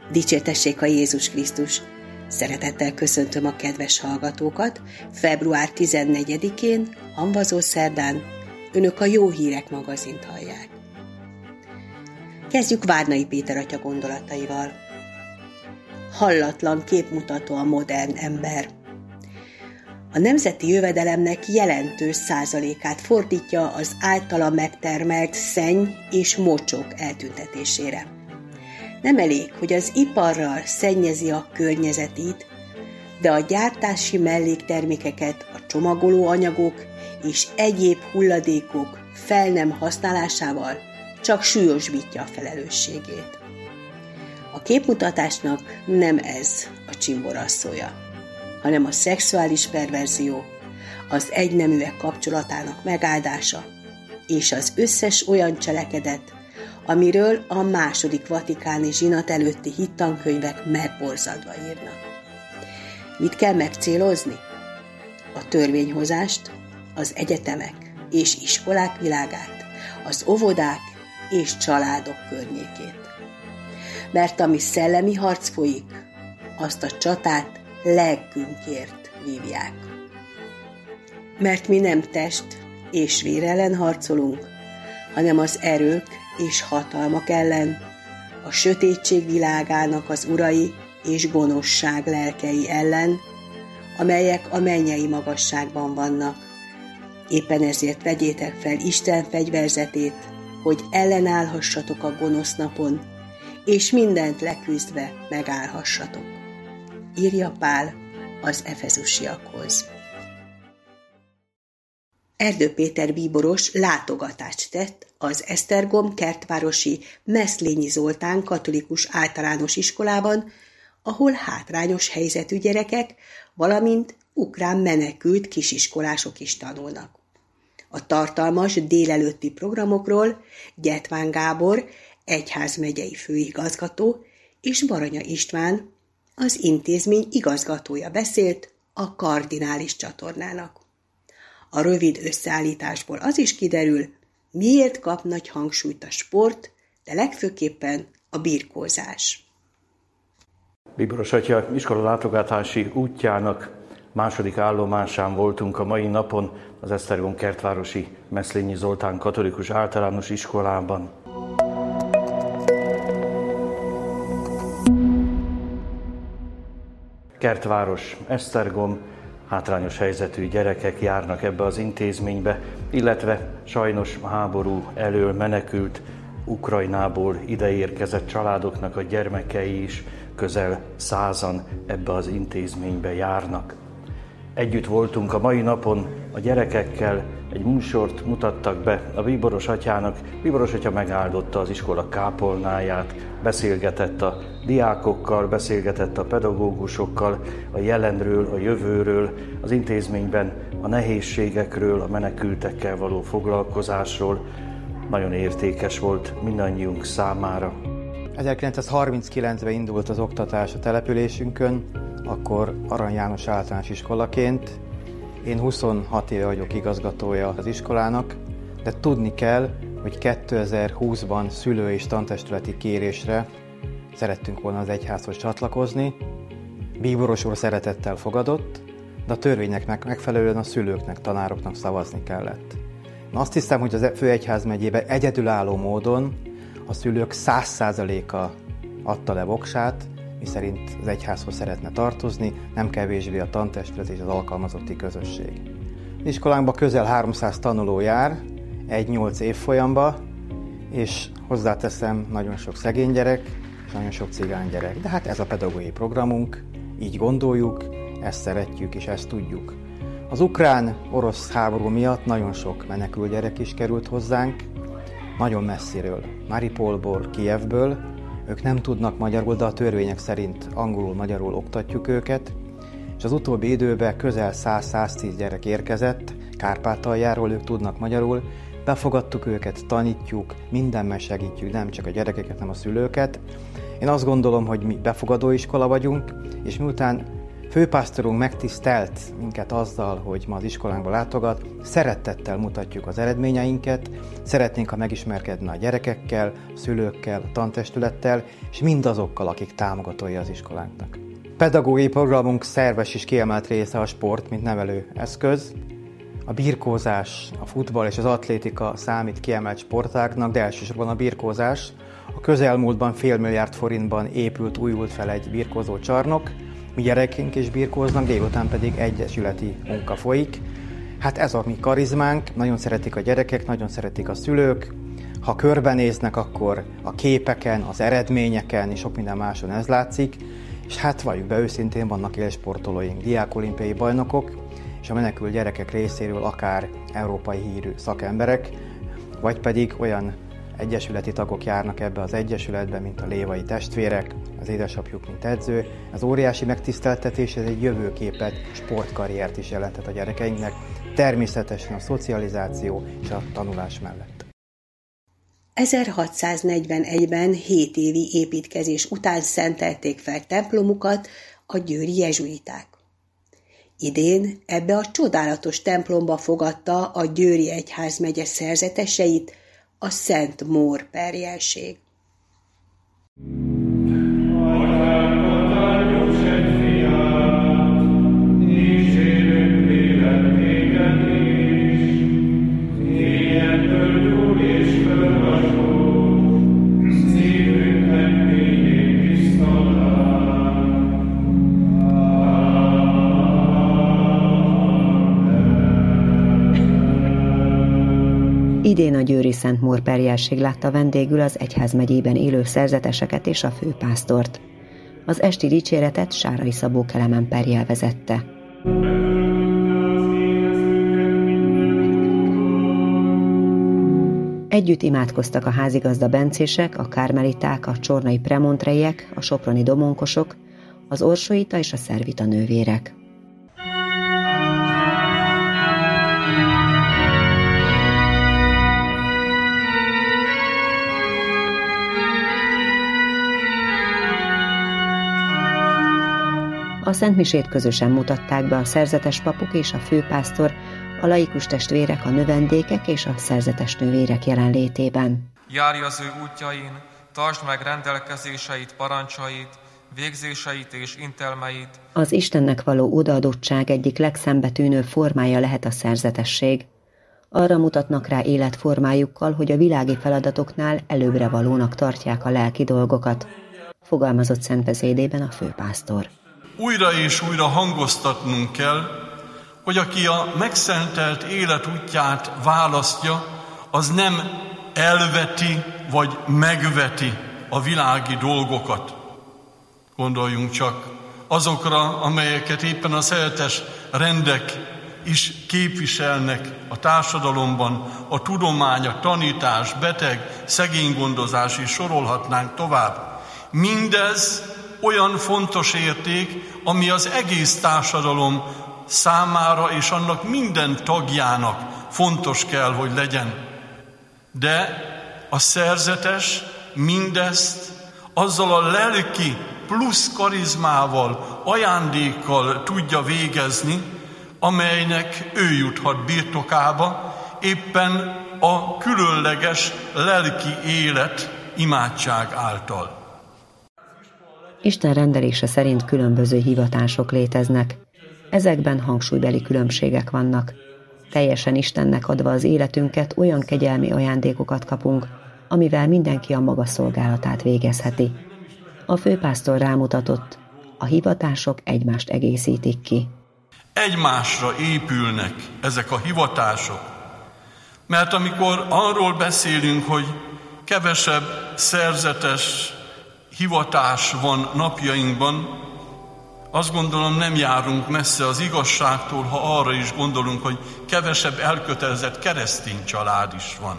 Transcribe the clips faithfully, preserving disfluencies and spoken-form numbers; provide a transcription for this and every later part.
Dicsértessék a Jézus Krisztus! Szeretettel köszöntöm a kedves hallgatókat. február tizennegyedikén, Hamvazó szerdán, Önök a Jó Hírek magazint hallják. Kezdjük Várnai Péter atya gondolataival. Hallatlan képmutató a modern ember. A nemzeti jövedelemnek jelentős százalékát fordítja az általa megtermelt szenny és mocsok eltüntetésére. Nem elég, hogy az iparral szennyezi a környezetét, de a gyártási melléktermékeket, a csomagoló anyagok és egyéb hulladékok fel nem használásával csak súlyosbítja a felelősségét. A képmutatásnak nem ez a csimborasszója, hanem a szexuális perverzió, az egyneműek kapcsolatának megáldása és az összes olyan cselekedet, amiről a második vatikáni zsinat előtti hittankönyvek megborzadva írnak. Mit kell megcélozni? A törvényhozást, az egyetemek és iskolák világát, az óvodák és családok környékét. Mert ami szellemi harc folyik, azt a csatát lelkünkért vívják. Mert mi nem test és vér ellen harcolunk, hanem az erők és hatalmak ellen, a sötétség világának az urai és gonoszság lelkei ellen, amelyek a mennyei magasságban vannak. Éppen ezért vegyétek fel Isten fegyverzetét, hogy ellenállhassatok a gonosz napon, és mindent leküzdve megállhassatok. Írja Pál az efezusiakhoz. Erdő Péter bíboros látogatást tett az Esztergom kertvárosi Meszlényi Zoltán katolikus általános iskolában, ahol hátrányos helyzetű gyerekek, valamint ukrán menekült kisiskolások is tanulnak. A tartalmas délelőtti programokról Gyetván Gábor, egyházmegyei főigazgató, és Baranya István, az intézmény igazgatója beszélt a kardinális csatornának. A rövid összeállításból az is kiderül, miért kap nagy hangsúlyt a sport, de legfőképpen a birkózás. Bíboros atya iskola látogatási útjának második állomásán voltunk a mai napon az Esztergom kertvárosi Meszlényi Zoltán katolikus általános iskolában. Kertváros, Esztergom, hátrányos helyzetű gyerekek járnak ebbe az intézménybe, illetve sajnos háború elől menekült Ukrajnából ideérkezett családoknak a gyermekei is közel százan ebbe az intézménybe járnak. Együtt voltunk a mai napon a gyerekekkel, egy műsort mutattak be a bíboros atyának. Bíboros atya megáldotta az iskola kápolnáját, beszélgetett a diákokkal, beszélgetett a pedagógusokkal a jelenről, a jövőről, az intézményben a nehézségekről, a menekültekkel való foglalkozásról. Nagyon értékes volt mindannyiunk számára. ezerkilencszázharminckilencben indult az oktatás a településünkön, akkor Arany János általános iskolaként. Én huszonhat éve vagyok igazgatója az iskolának, de tudni kell, hogy kétezer-húszban szülő- és tantestületi kérésre szerettünk volna az egyházhoz csatlakozni. Bíboros úr szeretettel fogadott, de a törvényeknek megfelelően a szülőknek, tanároknak szavazni kellett. Én azt hiszem, hogy az főegyházmegyében egyedülálló módon a szülők száz százaléka adta le voksát, miszerint az egyházhoz szeretne tartozni, nem kevésbé a tantestület és az alkalmazotti közösség. Az iskolánkban közel háromszáz tanuló jár, egy nyolc évfolyamba, és hozzáteszem, nagyon sok szegény gyerek, és nagyon sok cigány gyerek. De hát ez a pedagógiai programunk, így gondoljuk, ezt szeretjük és ezt tudjuk. Az ukrán-orosz háború miatt nagyon sok menekült gyerek is került hozzánk, nagyon messziről, Mariupolból, Kijevből. Ők nem tudnak magyarul, de a törvények szerint angolul-magyarul oktatjuk őket, és az utóbbi időben közel száz-száztíz gyerek érkezett, Kárpátaljáról, ők tudnak magyarul, befogadtuk őket, tanítjuk, mindenben segítjük, nem csak a gyerekeket, hanem a szülőket. Én azt gondolom, hogy mi befogadó iskola vagyunk, és miután Főpásztorunk megtisztelt minket azzal, hogy ma az iskolánkba látogat. Szeretettel mutatjuk az eredményeinket, szeretnénk, ha megismerkedni a gyerekekkel, a szülőkkel, a tantestülettel, és mindazokkal, akik támogatói az iskolánknak. Pedagógiai programunk szerves és kiemelt része a sport, mint nevelő eszköz. A birkózás, a futball és az atlétika számít kiemelt sportágnak, de elsősorban a birkózás. A közelmúltban fél milliárd forintban épült, újult fel egy birkózó csarnok. Mi gyerekeink is birkóznak, délután pedig egyesületi munka folyik. Hát ez a mi karizmánk, nagyon szeretik a gyerekek, nagyon szeretik a szülők. Ha körbenéznek, akkor a képeken, az eredményeken és sok minden máson ez látszik. És hát valljuk be őszintén, vannak élsportolóink, diákolimpiai bajnokok, és a menekült gyerekek részéről akár európai hírű szakemberek, vagy pedig olyan egyesületi tagok járnak ebbe az egyesületbe, mint a Lévai testvérek, az édesapjuk, mint edző. Ez óriási megtiszteltetés, ez egy jövőképet, sportkarriert is jelentett a gyerekeinknek, természetesen a szocializáció és a tanulás mellett. ezerhatszáznegyvenegyben hét évi építkezés után szentelték fel templomukat a győri jezsuiták. Idén ebbe a csodálatos templomba fogadta a Győri Egyházmegye szerzeteseit a Szent Mór perjelség. Idén a győri Szent Mór perjelség látta vendégül az egyházmegyében élő szerzeteseket és a főpásztort. Az esti dicséretet Sárai Szabó Kelemen perjel vezette. Együtt imádkoztak a házigazda bencések, a kármeliták, a csornai premontreiek, a soproni domonkosok, az orsoita és a szervita nővérek. A szentmisét közösen mutatták be a szerzetes papok és a főpásztor, a laikus testvérek, a növendékek és a szerzetes nővérek jelenlétében. Járj az ő útjain, tartsd meg rendelkezéseit, parancsait, végzéseit és intelmeit. Az Istennek való odaadottság egyik legszembetűnőbb formája lehet a szerzetesség. Arra mutatnak rá életformájukkal, hogy a világi feladatoknál előbbre valónak tartják a lelki dolgokat, fogalmazott szentbeszédében a főpásztor. Újra és újra hangoztatnunk kell, hogy aki a megszentelt élet útját választja, az nem elveti vagy megveti a világi dolgokat. Gondoljunk csak azokra, amelyeket éppen a szerzetes rendek is képviselnek a társadalomban, a tudomány, a tanítás, beteg, szegénygondozás is sorolhatnánk tovább. Mindez olyan fontos érték, ami az egész társadalom számára és annak minden tagjának fontos kell, hogy legyen. De a szerzetes mindezt azzal a lelki plusz karizmával, ajándékkal tudja végezni, amelynek ő juthat birtokába, éppen a különleges lelki élet imádság által. Isten rendelése szerint különböző hivatások léteznek. Ezekben hangsúlybeli különbségek vannak. Teljesen Istennek adva az életünket, olyan kegyelmi ajándékokat kapunk, amivel mindenki a maga szolgálatát végezheti. A főpásztor rámutatott, a hivatások egymást egészítik ki. Egymásra épülnek ezek a hivatások, mert amikor arról beszélünk, hogy kevesebb szerzetes hivatás van napjainkban, azt gondolom nem járunk messze az igazságtól, ha arra is gondolunk, hogy kevesebb elkötelezett keresztény család is van.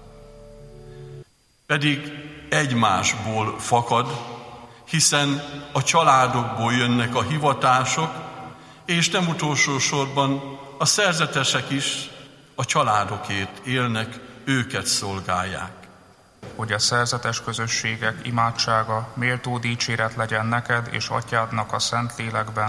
Pedig egymásból fakad, hiszen a családokból jönnek a hivatások, és nem utolsó sorban a szerzetesek is a családokért élnek, őket szolgálják. Hogy a szerzetes közösségek imádsága méltó dicséret legyen neked és atyádnak a Szentlélekben,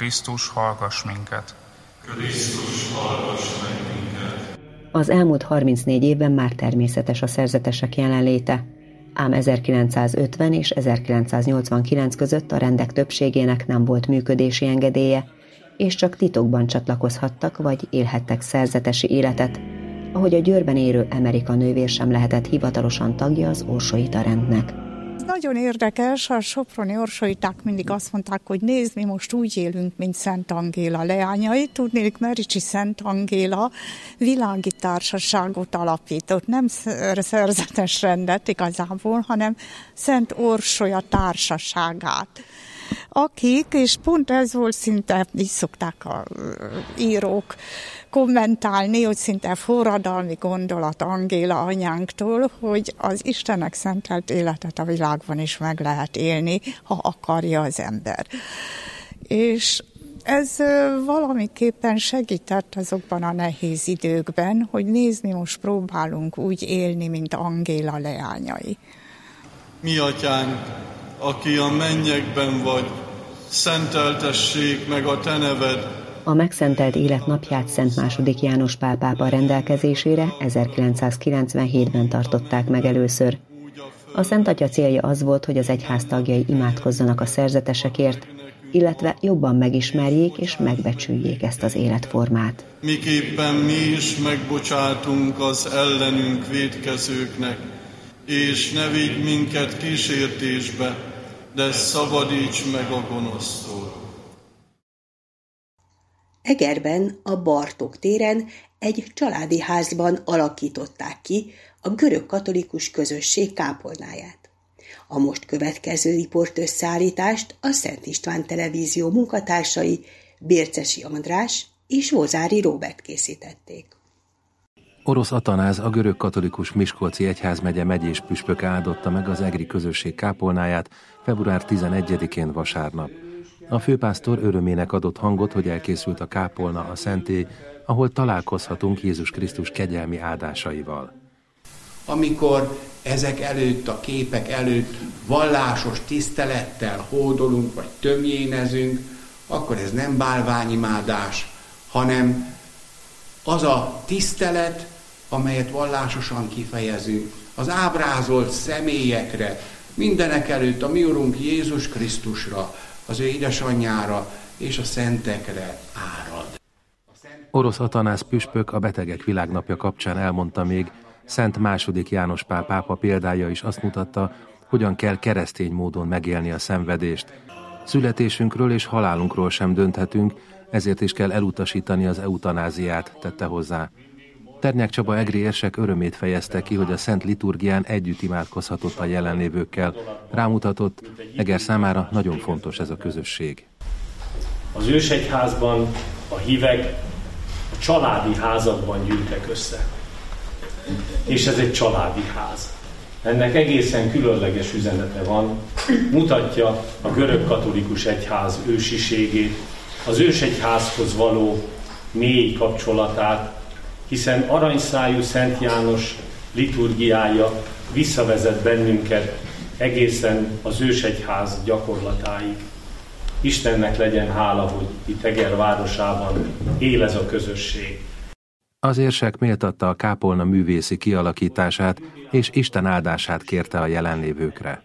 Krisztus, hallgass minket! Krisztus, hallgass meg minket! Az elmúlt harmincnégy évben már természetes a szerzetesek jelenléte, ám ezerkilencszázötven és ezerkilencszáznyolcvankilenc között a rendek többségének nem volt működési engedélye, és csak titokban csatlakozhattak vagy élhettek szerzetesi életet, ahogy a Győrben élő Emerika nővér sem lehetett hivatalosan tagja az orsoita rendnek. Nagyon érdekes, a soproni orsoiták mindig azt mondták, hogy nézd, mi most úgy élünk, mint Szent Angéla leányai. Tudnék, Mericsi Szent Angéla világi társaságot alapított, nem szerzetes rendet igazából, hanem Szent Orsolya társaságát. Akik, és pont ez volt szinte, így szokták a írók kommentálni, hogy szinte forradalmi gondolat Angéla anyánktól, hogy az Istennek szentelt életet a világban is meg lehet élni, ha akarja az ember. És ez valamiképpen segített azokban a nehéz időkben, hogy nézni, most próbálunk úgy élni, mint Angéla leányai. Mi atyánk, aki a mennyekben vagy, szenteltessék meg a te neved. A megszentelt élet napját Szent második János Pál pápa rendelkezésére ezerkilencszázkilencvenhétben tartották meg először. A Szent Atya célja az volt, hogy az egyház tagjai imádkozzanak a szerzetesekért, illetve jobban megismerjék és megbecsüljék ezt az életformát. Miképpen mi is megbocsátunk az ellenünk vétkezőknek, és ne vigy minket kísértésbe, de szabadíts meg a gonosztól. Egerben, a Bartók téren egy családi házban alakították ki a görög katolikus közösség kápolnáját. A most következő riportösszeállítást a Szent István Televízió munkatársai Bércesi András és Vozári Róbert készítették. Orosz Atanáz, a görög katolikus Miskolci egyházmegye megyés püspöke áldotta meg az egri közösség kápolnáját február tizenegyedikén vasárnap. A főpásztor örömének adott hangot, hogy elkészült a kápolna, a szentély, ahol találkozhatunk Jézus Krisztus kegyelmi áldásaival. Amikor ezek előtt, a képek előtt vallásos tisztelettel hódolunk, vagy tömjénezünk, akkor ez nem bálványimádás, hanem az a tisztelet, amelyet vallásosan kifejezünk, az ábrázolt személyekre, mindenek előtt a mi Urunk Jézus Krisztusra, az ő édesanyjára és a szentekre árad. Orosz Atanáz püspök a Betegek Világnapja kapcsán elmondta még, Szent második János Pál pápa példája is azt mutatta, hogyan kell keresztény módon megélni a szenvedést. Születésünkről és halálunkról sem dönthetünk, ezért is kell elutasítani az eutanáziát, tette hozzá. Ternyák Csaba egri érsek örömét fejezte ki, hogy a Szent Liturgián együtt imádkozhatott a jelenlévőkkel. Rámutatott, Eger számára nagyon fontos ez a közösség. Az ősegyházban a hívek a családi házakban gyűltek össze. És ez egy családi ház. Ennek egészen különleges üzenete van, mutatja a görög katolikus egyház ősiségét, az ősegyházhoz való mély kapcsolatát, hiszen aranyszájú Szent János liturgiája visszavezet bennünket egészen az ősegyház gyakorlatáig. Istennek legyen hála, hogy itt Eger városában él ez a közösség. Az érsek méltatta a kápolna művészi kialakítását, és Isten áldását kérte a jelenlévőkre.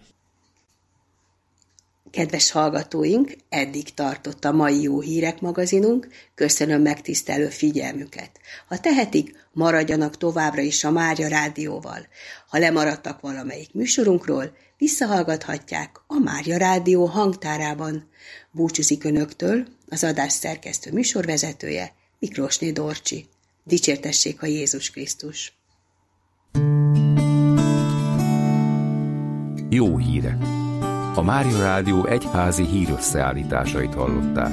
Kedves hallgatóink, eddig tartott a mai Jó Hírek magazinunk, köszönöm megtisztelő figyelmüket. Ha tehetik, maradjanak továbbra is a Mária Rádióval. Ha lemaradtak valamelyik műsorunkról, visszahallgathatják a Mária Rádió hangtárában. Búcsúzik önöktől az adás szerkesztő műsorvezetője, Miklósné Dorcsi. Dicsértessék a Jézus Krisztus! Jó hírek! A Mária Rádió egyházi hírösszeállításait hallották.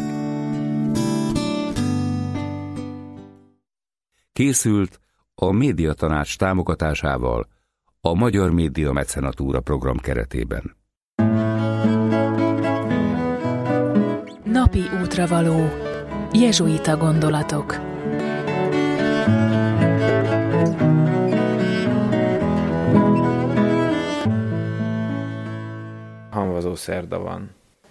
Készült a Médiatanács támogatásával a Magyar Média Mecenatúra program keretében. Napi útravaló. Jezsuita gondolatok. Hamvazó szerda van.